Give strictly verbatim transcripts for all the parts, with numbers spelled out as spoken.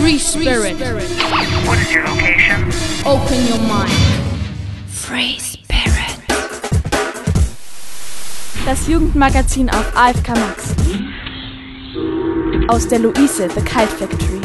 Free Spirit. What is your location? Open your mind. Free Spirit. Das Jugendmagazin auf A F K Max. Aus der Luise, The Kite Factory.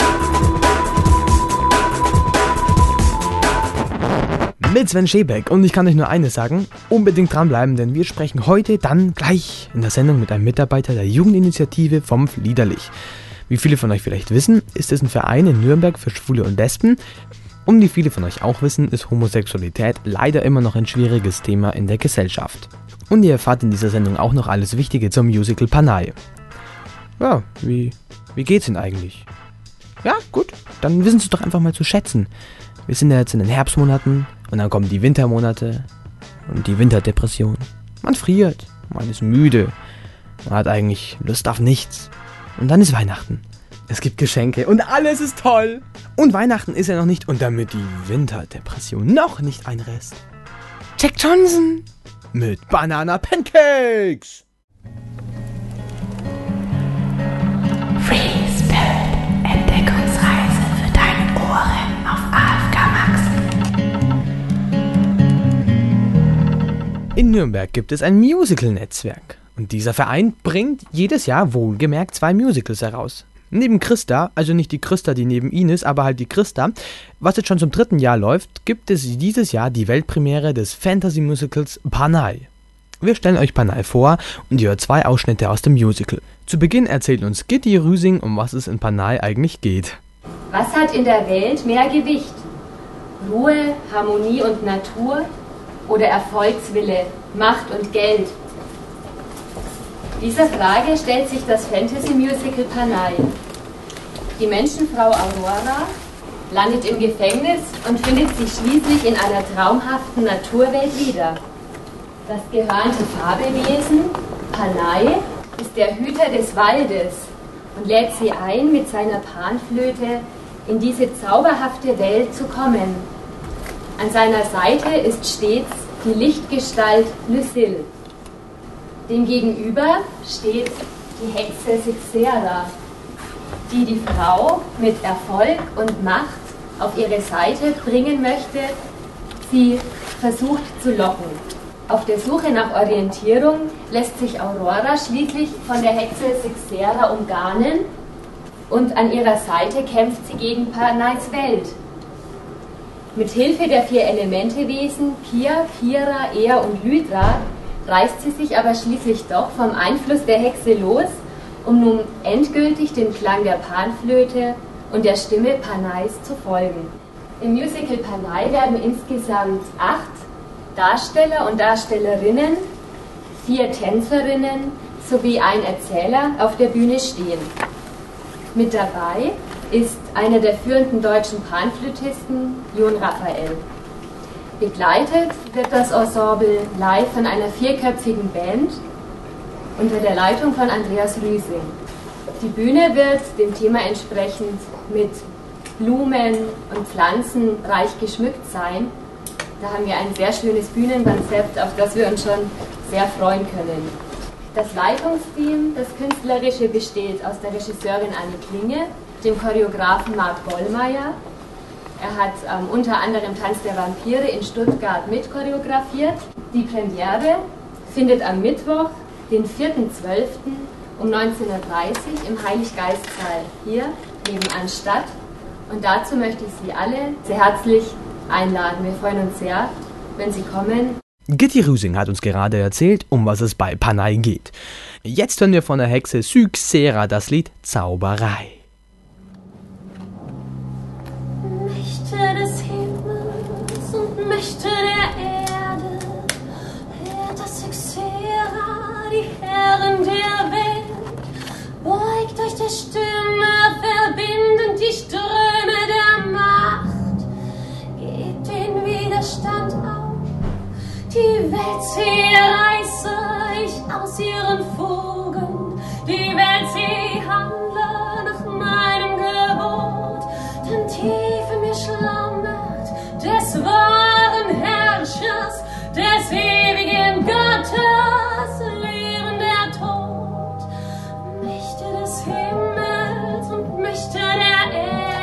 Mit Sven Schebeck, und ich kann euch nur eines sagen, unbedingt dranbleiben, denn wir sprechen heute dann gleich in der Sendung mit einem Mitarbeiter der Jugendinitiative vom Liederlich. Wie viele von euch vielleicht wissen, ist es ein Verein in Nürnberg für Schwule und Lesben. Und wie viele von euch auch wissen, ist Homosexualität leider immer noch ein schwieriges Thema in der Gesellschaft. Und ihr erfahrt in dieser Sendung auch noch alles Wichtige zum Musical Panay. Ja, wie, wie geht's Ihnen eigentlich? Ja, gut, dann wissen Sie es doch einfach mal zu schätzen. Wir sind ja jetzt in den Herbstmonaten und dann kommen die Wintermonate und die Winterdepression. Man friert, man ist müde, man hat eigentlich Lust auf nichts. Und dann ist Weihnachten. Es gibt Geschenke und alles ist toll. Und Weihnachten ist ja noch nicht, und damit die Winterdepression noch nicht einreißt, Jack Johnson mit Banana Pancakes. Free Spirit, Entdeckungsreise für deine Ohren auf A F K Max. In Nürnberg gibt es ein Musical-Netzwerk. Und dieser Verein bringt jedes Jahr wohlgemerkt zwei Musicals heraus. Neben Christa, also nicht die Christa, die neben ihnen ist, aber halt die Christa, was jetzt schon zum dritten Jahr läuft, gibt es dieses Jahr die Weltpremiere des Fantasy-Musicals Panay. Wir stellen euch Panay vor und ihr hört zwei Ausschnitte aus dem Musical. Zu Beginn erzählt uns Gitti Rüsing, um was es in Panay eigentlich geht. Was hat in der Welt mehr Gewicht? Ruhe, Harmonie und Natur oder Erfolgswille, Macht und Geld? Dieser Frage stellt sich das Fantasy-Musical Panay. Die Menschenfrau Aurora landet im Gefängnis und findet sich schließlich in einer traumhaften Naturwelt wieder. Das gehörnte Fabelwesen, Panay, ist der Hüter des Waldes und lädt sie ein, mit seiner Panflöte in diese zauberhafte Welt zu kommen. An seiner Seite ist stets die Lichtgestalt Lucille. Demgegenüber steht die Hexe Sixera, die die Frau mit Erfolg und Macht auf ihre Seite bringen möchte, sie versucht zu locken. Auf der Suche nach Orientierung lässt sich Aurora schließlich von der Hexe Sixera umgarnen und an ihrer Seite kämpft sie gegen Panays Welt. Mit Hilfe der vier Elementewesen Pia, Pira, Ea und Lydra reißt sie sich aber schließlich doch vom Einfluss der Hexe los, um nun endgültig dem Klang der Panflöte und der Stimme Panays zu folgen. Im Musical Panay werden insgesamt acht Darsteller und Darstellerinnen, vier Tänzerinnen sowie ein Erzähler auf der Bühne stehen. Mit dabei ist einer der führenden deutschen Panflötisten, Jon Raphael. Begleitet wird das Ensemble live von einer vierköpfigen Band unter der Leitung von Andreas Rüsing. Die Bühne wird dem Thema entsprechend mit Blumen und Pflanzen reich geschmückt sein. Da haben wir ein sehr schönes Bühnenkonzept, auf das wir uns schon sehr freuen können. Das Leitungsteam, das Künstlerische, besteht aus der Regisseurin Anne Klinge, dem Choreografen Marc Bollmeier. Er hat ähm, unter anderem Tanz der Vampire in Stuttgart mitchoreografiert. Die Premiere findet am Mittwoch, den vierten zwölften um neunzehn Uhr dreißig im Heiliggeistsaal hier nebenan statt. Und dazu möchte ich Sie alle sehr herzlich einladen. Wir freuen uns sehr, wenn Sie kommen. Gitti Rüsing hat uns gerade erzählt, um was es bei Panay geht. Jetzt hören wir von der Hexe Sixera das Lied Zauberei. Mächte des Himmels und Mächte der Erde, lehrt das Sixera, die Herren der Welt, beugt euch der Stimme, verbindend die Ströme der Macht, gebt den Widerstand auf, die Welt sie reiße ich aus ihren Fugen, die Welt sie handle nach meinem Gebot, denn tief in mir schlummert des wahren Herrschers, des ewigen Gottes, Leben der Tod, Mächte des Himmels und Mächte der Erde.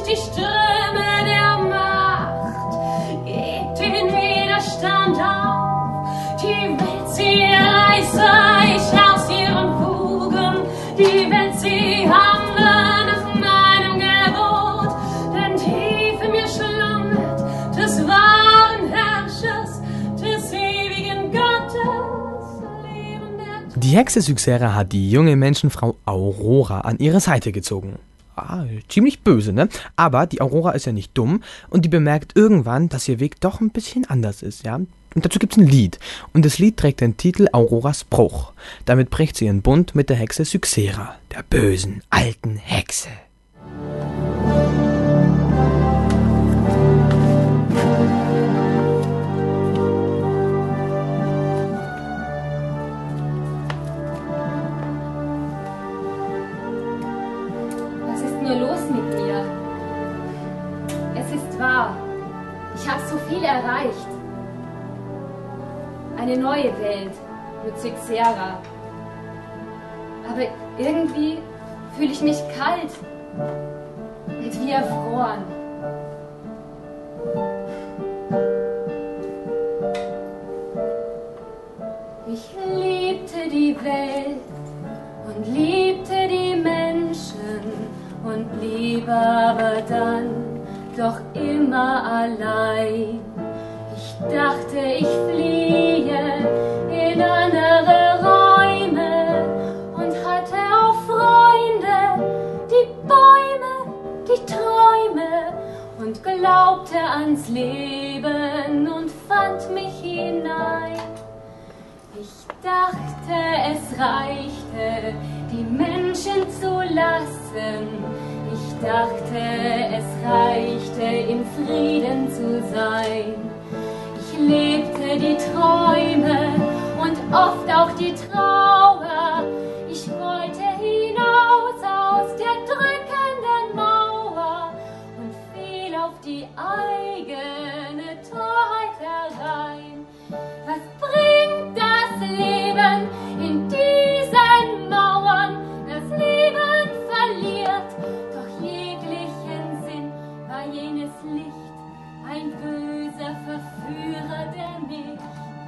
die Ströme der Macht. Gebt den Widerstand auf, die Welt sie reiße ich aus ihren Fugen, die Welt sie handle nach meinem Gebot, denn tief in mir schlummert des wahren Herrschers, des ewigen Gottes, Leben der Die Hexe Syxera hat die junge Menschenfrau Aurora an ihre Seite gezogen. Ah, ziemlich böse, ne? Aber die Aurora ist ja nicht dumm und die bemerkt irgendwann, dass ihr Weg doch ein bisschen anders ist, ja? Und dazu gibt's ein Lied. Und das Lied trägt den Titel Auroras Bruch. Damit bricht sie ihren Bund mit der Hexe Syxera, der bösen, alten Hexe. Was ist nur los mit mir? Es ist wahr, ich habe so viel erreicht. Eine neue Welt mit Syxera. Aber irgendwie fühle ich mich kalt und wie erfroren. Ich liebte die Welt und liebte die Menschen und blieb aber dann doch immer allein. Ich dachte, ich fliehe in andere Räume und hatte auch Freunde, die Bäume, die Träume und glaubte ans Leben und fand mich hinein. Ich dachte, es reichte, die Menschen zu lassen. Ich dachte, es reichte, in Frieden zu sein. Ich lebte die Träume und oft auch die Trauer. Ich wollte hinaus aus der drückenden Mauer und fiel auf die eigene Torheit herein. Was bringt das Leben in diesen Mauern? Das Leben verliert doch jeglichen Sinn. War jenes Licht ein böser Verführer, der mich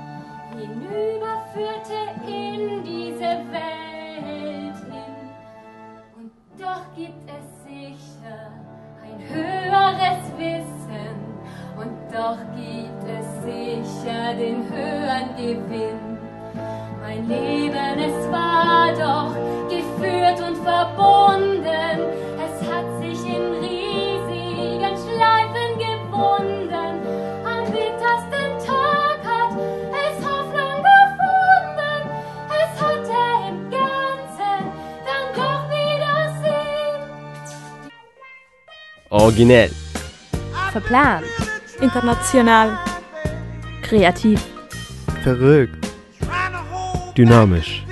hinüberführte in diese Welt hin. Und doch gibt es sicher ein höheres Wissen, und doch gibt es sicher den höheren Gewinn. Mein Leben, es war doch geführt und verbunden, es hat sich in riesigen Schleifen gewunden. Am bittersten Tag hat es Hoffnung gefunden, es hatte im Ganzen dann doch wieder Sinn. Originell. Verplant. International. Kreativ. Verrückt. Dynamisch.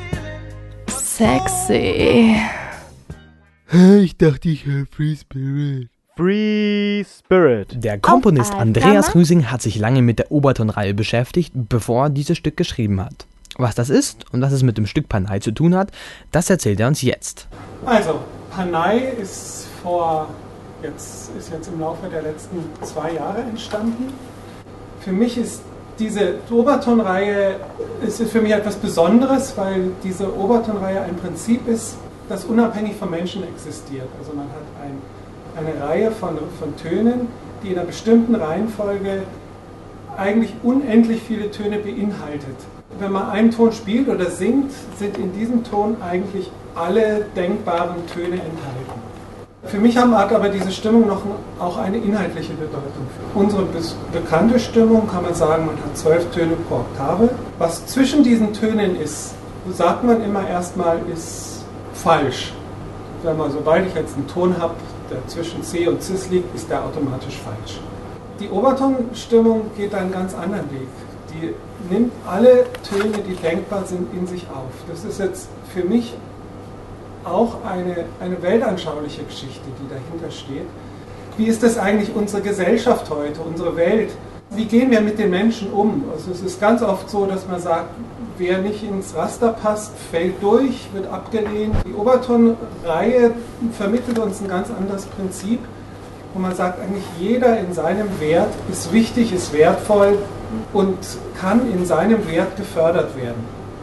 Sexy. Ich dachte, ich höre Free Spirit. Free Spirit. Der Komponist Auf Andreas Alfama? Rüsing hat sich lange mit der Obertonreihe beschäftigt, bevor er dieses Stück geschrieben hat. Was das ist und was es mit dem Stück Panay zu tun hat, das erzählt er uns jetzt. Also, Panay ist vor, jetzt ist jetzt im Laufe der letzten zwei Jahre entstanden. Für mich ist diese Obertonreihe ist für mich etwas Besonderes, weil diese Obertonreihe ein Prinzip ist, das unabhängig vom Menschen existiert. Also man hat ein, eine Reihe von, von Tönen, die in einer bestimmten Reihenfolge eigentlich unendlich viele Töne beinhaltet. Wenn man einen Ton spielt oder singt, sind in diesem Ton eigentlich alle denkbaren Töne enthalten. Für mich hat aber diese Stimmung noch auch eine inhaltliche Bedeutung. Unsere bekannte Stimmung, kann man sagen, man hat zwölf Töne pro Oktave. Was zwischen diesen Tönen ist, sagt man immer erstmal, ist falsch. Wenn man, sobald ich jetzt einen Ton habe, der zwischen C und Cis liegt, ist der automatisch falsch. Die Obertonstimmung geht einen ganz anderen Weg. Die nimmt alle Töne, die denkbar sind, in sich auf. Das ist jetzt für mich auch eine, eine weltanschauliche Geschichte, die dahinter steht. Wie ist das eigentlich unsere Gesellschaft heute, unsere Welt? Wie gehen wir mit den Menschen um? Also es ist ganz oft so, dass man sagt, wer nicht ins Raster passt, fällt durch, wird abgelehnt. Die Obertonreihe vermittelt uns ein ganz anderes Prinzip. wo man sagt, eigentlich jeder in seinem Wert ist wichtig, ist wertvoll und kann in seinem Wert gefördert werden.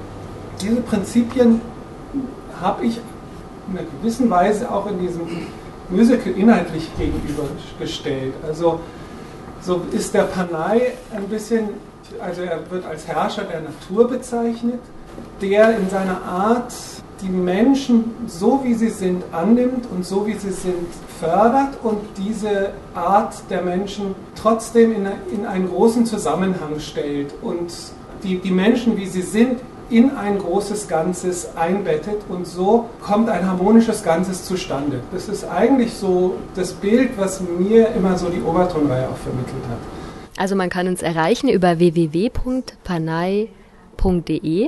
Diese Prinzipien habe ich in einer gewissen Weise auch in diesem Musical inhaltlich gegenübergestellt. Also so ist der Panay ein bisschen, also er wird als Herrscher der Natur bezeichnet, der in seiner Art die Menschen so wie sie sind annimmt und so wie sie sind fördert und diese Art der Menschen trotzdem in, in einen großen Zusammenhang stellt und die, die Menschen wie sie sind in ein großes Ganzes einbettet und so kommt ein harmonisches Ganzes zustande. Das ist eigentlich so das Bild, was mir immer so die Obertonreihe auch vermittelt hat. Also man kann uns erreichen über w w w punkt panay punkt d e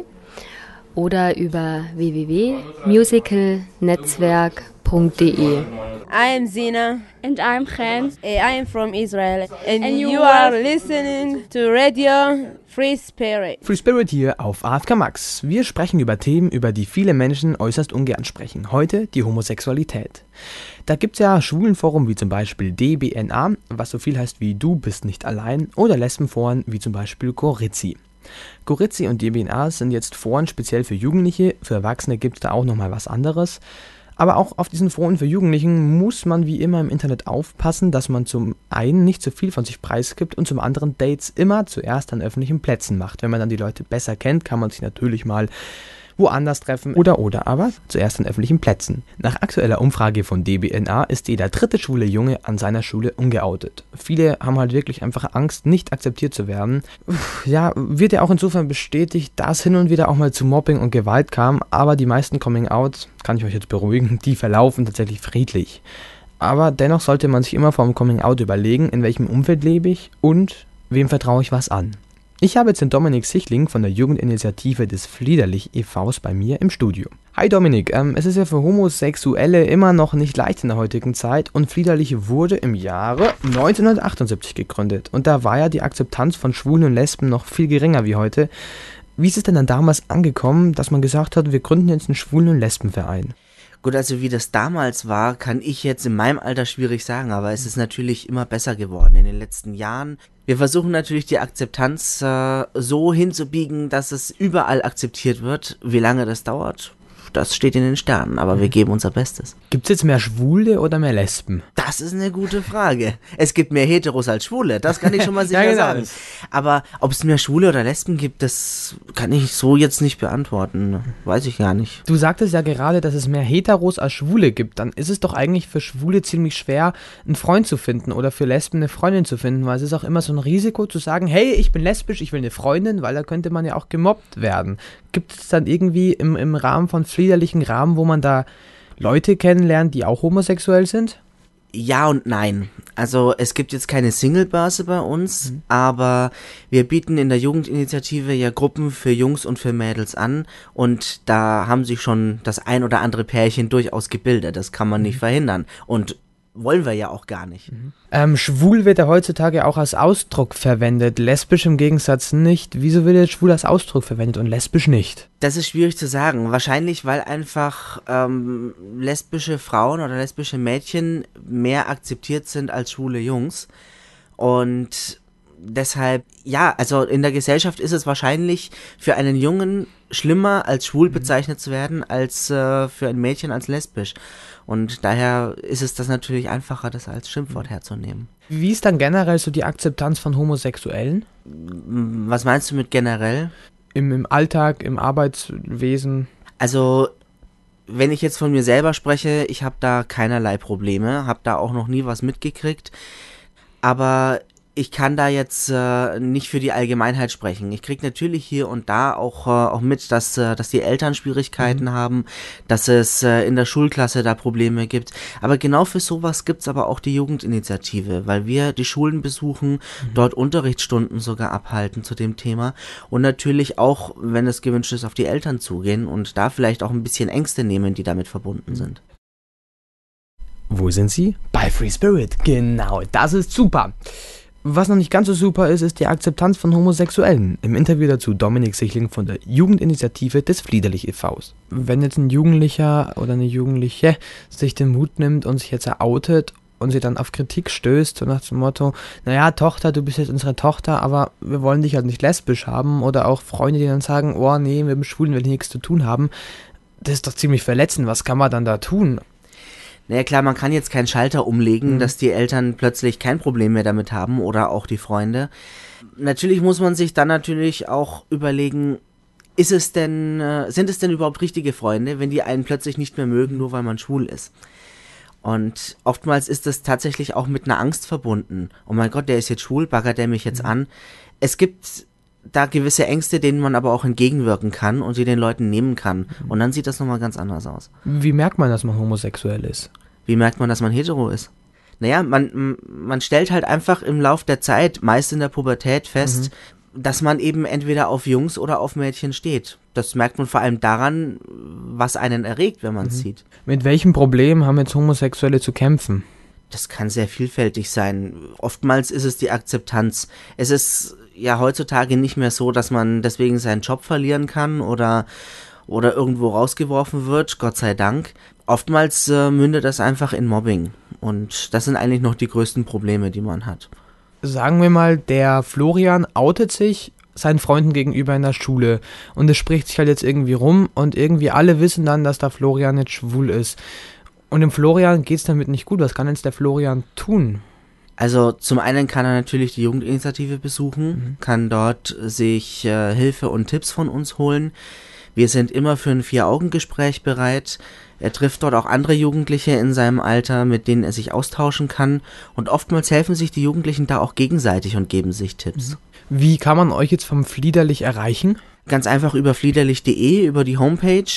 oder über w w w punkt musical netzwerk punkt d e. I am Zina. And I'm Khan. I am from Israel. And, And you, you are are listening to Radio Free Spirit. Free Spirit hier auf A F K Max. Wir sprechen über Themen, über die viele Menschen äußerst ungern sprechen. Heute die Homosexualität. Da gibt es ja Schwulenforen wie zum Beispiel D B N A, was so viel heißt wie Du bist nicht allein, oder Lesbenforen wie zum Beispiel Gorizzi. Gorizzi und D B N A sind jetzt Foren speziell für Jugendliche, für Erwachsene gibt es da auch nochmal was anderes. Aber auch auf diesen Foren für Jugendlichen muss man wie immer im Internet aufpassen, dass man zum einen nicht zu viel von sich preisgibt und zum anderen Dates immer zuerst an öffentlichen Plätzen macht. Wenn man dann die Leute besser kennt, kann man sich natürlich mal woanders treffen oder oder aber zuerst an öffentlichen Plätzen. Nach aktueller Umfrage von D B N A ist jeder dritte schwule Junge an seiner Schule ungeoutet. Viele haben halt wirklich einfach Angst, nicht akzeptiert zu werden. Ja, wird ja auch insofern bestätigt, dass hin und wieder auch mal zu Mobbing und Gewalt kam, aber die meisten Coming-Outs, kann ich euch jetzt beruhigen, die verlaufen tatsächlich friedlich. Aber dennoch sollte man sich immer vor dem Coming-Out überlegen, in welchem Umfeld lebe ich und wem vertraue ich was an. Ich habe jetzt den Dominik Sichling von der Jugendinitiative des Fliederlich e V bei mir im Studio. Hi Dominik, ähm, es ist ja für Homosexuelle immer noch nicht leicht in der heutigen Zeit und Fliederlich wurde im Jahre neunzehnhundertachtundsiebzig gegründet und da war ja die Akzeptanz von Schwulen und Lesben noch viel geringer wie heute. Wie ist es denn dann damals angekommen, dass man gesagt hat, wir gründen jetzt einen Schwulen- und Lesbenverein? Gut, also wie das damals war, kann ich jetzt in meinem Alter schwierig sagen, aber es ist natürlich immer besser geworden in den letzten Jahren. Wir versuchen natürlich die Akzeptanz äh, so hinzubiegen, dass es überall akzeptiert wird. Wie lange das dauert, das steht in den Sternen, aber mhm. wir geben unser Bestes. Gibt es jetzt mehr Schwule oder mehr Lesben? Das ist eine gute Frage. Es gibt mehr Heteros als Schwule, das kann ich schon mal sicher ja, genau. sagen. Aber ob es mehr Schwule oder Lesben gibt, das kann ich so jetzt nicht beantworten. Weiß ich gar nicht. Du sagtest ja gerade, dass es mehr Heteros als Schwule gibt. Dann ist es doch eigentlich für Schwule ziemlich schwer, einen Freund zu finden oder für Lesben eine Freundin zu finden, weil es ist auch immer so ein Risiko zu sagen, hey, ich bin lesbisch, ich will eine Freundin, weil da könnte man ja auch gemobbt werden. Gibt es dann irgendwie im, im Rahmen von fliederlichen Rahmen, wo man da Leute kennenlernt, die auch homosexuell sind? Ja und nein. Also es gibt jetzt keine Single-Börse bei uns, mhm. aber wir bieten in der Jugendinitiative ja Gruppen für Jungs und für Mädels an und da haben sich schon das ein oder andere Pärchen durchaus gebildet. Das kann man mhm. nicht verhindern und wollen wir ja auch gar nicht. Mhm. Ähm, schwul wird ja heutzutage auch als Ausdruck verwendet, lesbisch im Gegensatz nicht. Wieso wird jetzt schwul als Ausdruck verwendet und lesbisch nicht? Das ist schwierig zu sagen. Wahrscheinlich, weil einfach ähm, lesbische Frauen oder lesbische Mädchen mehr akzeptiert sind als schwule Jungs. Und deshalb, ja, also in der Gesellschaft ist es wahrscheinlich für einen Jungen schlimmer, als schwul bezeichnet zu werden, als äh, für ein Mädchen als lesbisch. Und daher ist es das natürlich einfacher, das als Schimpfwort herzunehmen. Wie ist dann generell so die Akzeptanz von Homosexuellen? Was meinst du mit generell? Im, im Alltag, im Arbeitswesen? Also, wenn ich jetzt von mir selber spreche, ich habe da keinerlei Probleme, habe da auch noch nie was mitgekriegt. Aber ich kann da jetzt äh, nicht für die Allgemeinheit sprechen. Ich kriege natürlich hier und da auch, äh, auch mit, dass, äh, dass die Eltern Schwierigkeiten mhm. haben, dass es äh, in der Schulklasse da Probleme gibt. Aber genau für sowas gibt's aber auch die Jugendinitiative, weil wir die Schulen besuchen, mhm. dort Unterrichtsstunden sogar abhalten zu dem Thema und natürlich auch, wenn es gewünscht ist, auf die Eltern zugehen und da vielleicht auch ein bisschen Ängste nehmen, die damit verbunden sind. Wo sind sie? Bei Free Spirit. Genau, das ist super. Was noch nicht ganz so super ist, ist die Akzeptanz von Homosexuellen. Im Interview dazu Dominik Sichling von der Jugendinitiative des Fliederlich e V Wenn jetzt ein Jugendlicher oder eine Jugendliche sich den Mut nimmt und sich jetzt outet und sie dann auf Kritik stößt, so nach dem Motto, naja, Tochter, du bist jetzt unsere Tochter, aber wir wollen dich halt nicht lesbisch haben, oder auch Freunde, die dann sagen, oh nee, mit dem Schwulen will ich nichts zu tun haben, das ist doch ziemlich verletzend, was kann man dann da tun? Naja klar, man kann jetzt keinen Schalter umlegen, mhm. dass die Eltern plötzlich kein Problem mehr damit haben oder auch die Freunde. Natürlich muss man sich dann natürlich auch überlegen, ist es denn, äh, sind es denn überhaupt richtige Freunde, wenn die einen plötzlich nicht mehr mögen, nur weil man schwul ist? Und oftmals ist das tatsächlich auch mit einer Angst verbunden. Oh mein Gott, der ist jetzt schwul, baggert der mich jetzt mhm. an? Es gibt da gewisse Ängste, denen man aber auch entgegenwirken kann und sie den Leuten nehmen kann. Mhm. Und dann sieht das nochmal ganz anders aus. Wie merkt man, dass man homosexuell ist? Wie merkt man, dass man hetero ist? Naja, man, man stellt halt einfach im Lauf der Zeit, meist in der Pubertät, fest, mhm. dass man eben entweder auf Jungs oder auf Mädchen steht. Das merkt man vor allem daran, was einen erregt, wenn man es mhm. sieht. Mit welchem Problem haben jetzt Homosexuelle zu kämpfen? Das kann sehr vielfältig sein. Oftmals ist es die Akzeptanz. Es ist ja heutzutage nicht mehr so, dass man deswegen seinen Job verlieren kann oder, oder irgendwo rausgeworfen wird, Gott sei Dank. Oftmals äh, mündet das einfach in Mobbing. Und das sind eigentlich noch die größten Probleme, die man hat. Sagen wir mal, der Florian outet sich seinen Freunden gegenüber in der Schule und es spricht sich halt jetzt irgendwie rum und irgendwie alle wissen dann, dass der Florian jetzt schwul ist. Und dem Florian geht's damit nicht gut. Was kann jetzt der Florian tun? Also zum einen kann er natürlich die Jugendinitiative besuchen, mhm. kann dort sich äh, Hilfe und Tipps von uns holen. Wir sind immer für ein Vier-Augen-Gespräch bereit. Er trifft dort auch andere Jugendliche in seinem Alter, mit denen er sich austauschen kann. Und oftmals helfen sich die Jugendlichen da auch gegenseitig und geben sich Tipps. Wie kann man euch jetzt vom Fliederlich erreichen? Ganz einfach über fliederlich punkt de, über die Homepage.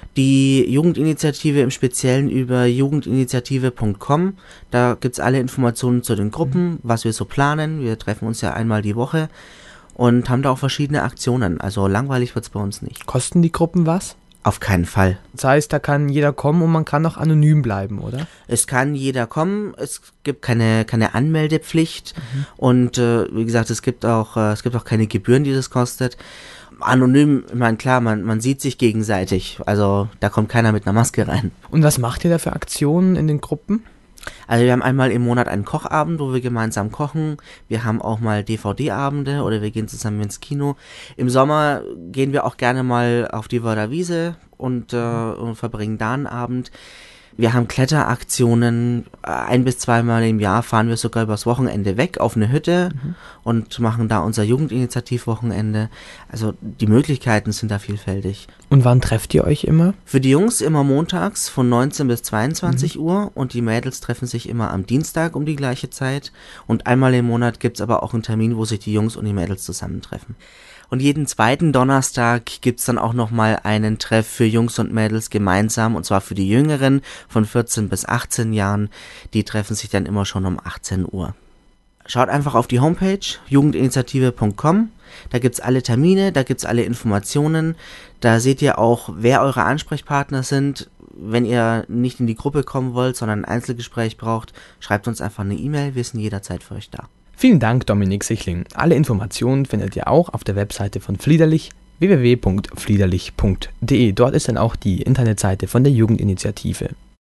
Die Jugendinitiative im Speziellen über jugendinitiative punkt com. Da gibt's alle Informationen zu den Gruppen, was wir so planen. Wir treffen uns ja einmal die Woche und haben da auch verschiedene Aktionen. Also langweilig wird's bei uns nicht. Kosten die Gruppen was? Auf keinen Fall. Das heißt, da kann jeder kommen und man kann auch anonym bleiben, oder? Es kann jeder kommen, es gibt keine, keine Anmeldepflicht mhm. und äh, wie gesagt, es gibt auch äh, es gibt auch keine Gebühren, die das kostet. Anonym, ich meine, klar, man, man sieht sich gegenseitig, also da kommt keiner mit einer Maske rein. Und was macht ihr da für Aktionen in den Gruppen? Also wir haben einmal im Monat einen Kochabend, wo wir gemeinsam kochen. Wir haben auch mal D V D-Abende oder wir gehen zusammen ins Kino. Im Sommer gehen wir auch gerne mal auf die Wörder Wiese und, äh, und verbringen da einen Abend. Wir haben Kletteraktionen. Ein- bis zweimal im Jahr fahren wir sogar übers Wochenende weg auf eine Hütte mhm. und machen da unser Jugendinitiativwochenende. Also die Möglichkeiten sind da vielfältig. Und wann trefft ihr euch immer? Für die Jungs immer montags von neunzehn bis zweiundzwanzig mhm. Uhr und die Mädels treffen sich immer am Dienstag um die gleiche Zeit. Und einmal im Monat gibt's aber auch einen Termin, wo sich die Jungs und die Mädels zusammentreffen. Und jeden zweiten Donnerstag gibt's dann auch nochmal einen Treff für Jungs und Mädels gemeinsam, und zwar für die Jüngeren von vierzehn bis achtzehn Jahren. Die treffen sich dann immer schon um achtzehn Uhr. Schaut einfach auf die Homepage jugendinitiative punkt com, da gibt's alle Termine, da gibt's alle Informationen, da seht ihr auch, wer eure Ansprechpartner sind. Wenn ihr nicht in die Gruppe kommen wollt, sondern ein Einzelgespräch braucht, schreibt uns einfach eine E-Mail, wir sind jederzeit für euch da. Vielen Dank, Dominik Sichling. Alle Informationen findet ihr auch auf der Webseite von Fliederlich, w w w punkt fliederlich punkt de. Dort ist dann auch die Internetseite von der Jugendinitiative.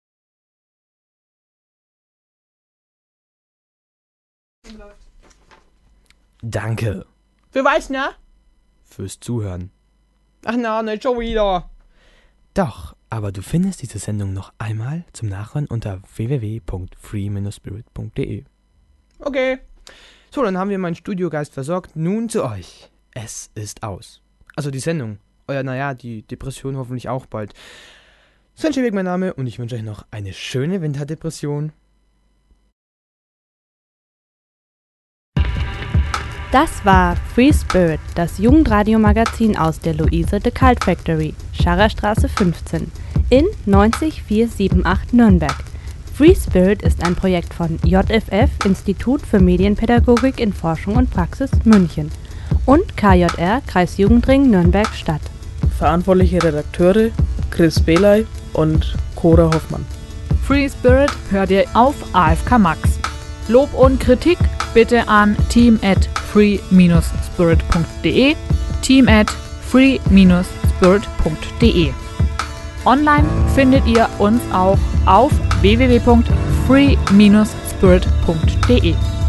Danke. Für was, ne? Fürs Zuhören. Ach na, nicht schon wieder. Doch, aber du findest diese Sendung noch einmal zum Nachhören unter w w w punkt free dash spirit punkt de. Okay. So, dann haben wir meinen Studiogeist versorgt. Nun zu euch. Es ist aus. Also die Sendung. Oder naja, die Depression hoffentlich auch bald. Sven Schäbeck mein Name und ich wünsche euch noch eine schöne Winterdepression. Das war Free Spirit, das Jugendradiomagazin aus der Luise de Cult Factory, Scharrerstraße fünfzehn, in neunzig vier sieben acht Nürnberg. Free Spirit ist ein Projekt von J F F, Institut für Medienpädagogik in Forschung und Praxis, München, und K J R, Kreisjugendring Nürnberg-Stadt. Verantwortliche Redakteure Chris Beley und Cora Hoffmann. Free Spirit hört ihr auf A F K Max. Lob und Kritik bitte an team at free dash spirit punkt de, team at free dash spirit punkt de. Online findet ihr uns auch auf w w w punkt free Bindestrich spirit punkt d e.